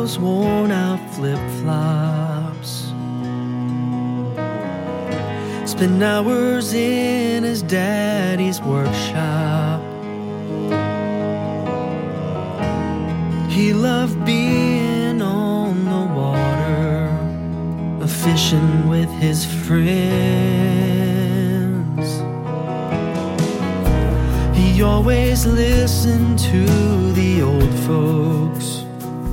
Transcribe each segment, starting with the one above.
those worn out flip-flops. Spent hours in his daddy's workshop. He loved being on the water, fishing with his friends. He always listened to the old folks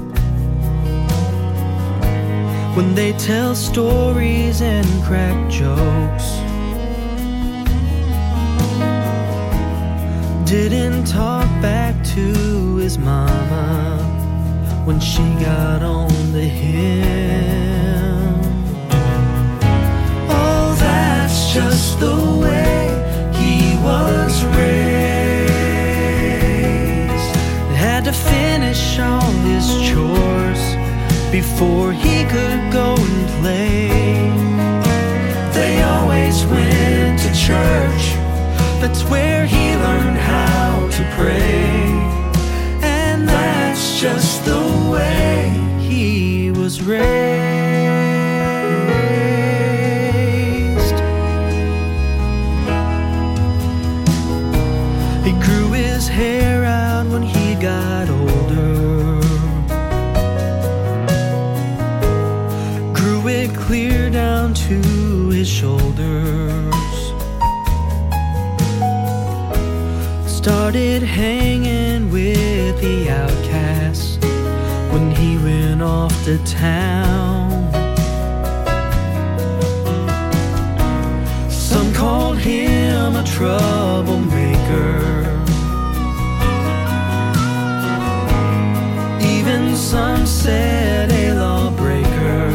when they tell stories and crack jokes. Didn't talk back to his mama when she got on the hill. Oh, that's just the way he was raised. Had to finish all his chores before he could go and play. They always went to church. That's where he learned how to pray. And that's just the way he was raised. He grew his hair out when he got older, grew it clear down to his shoulders. Started hanging with the outcasts when he went off to town. Some called him a troublemaker. Even some said a lawbreaker.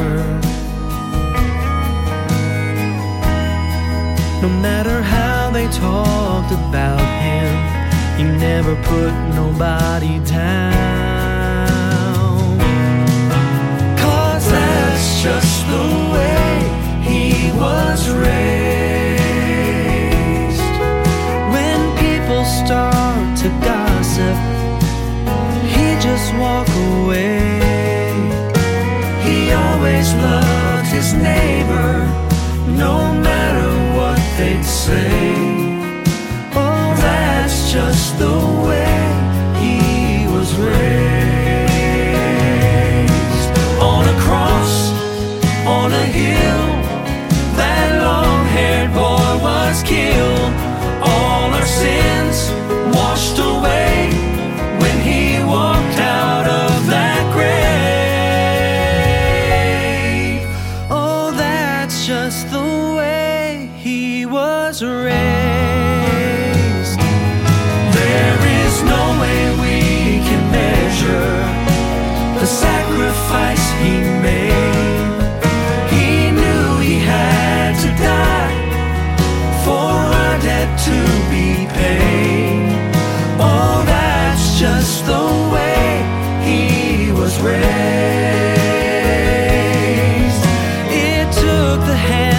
No matter how they talked about him, he never put nobody down. 'Cause that's just the way he was raised. When people start to gossip, he just walk away. He always loved his neighbor, no matter what they'd say. Just the way he was raised. On a cross, on a hill, that long-haired boy was killed. All our sins washed away when he walked out of that grave. Oh, that's just the way he was raised. No way we can measure the sacrifice he made. He knew he had to die for our debt to be paid. Oh, that's just the way he was raised. It took the hand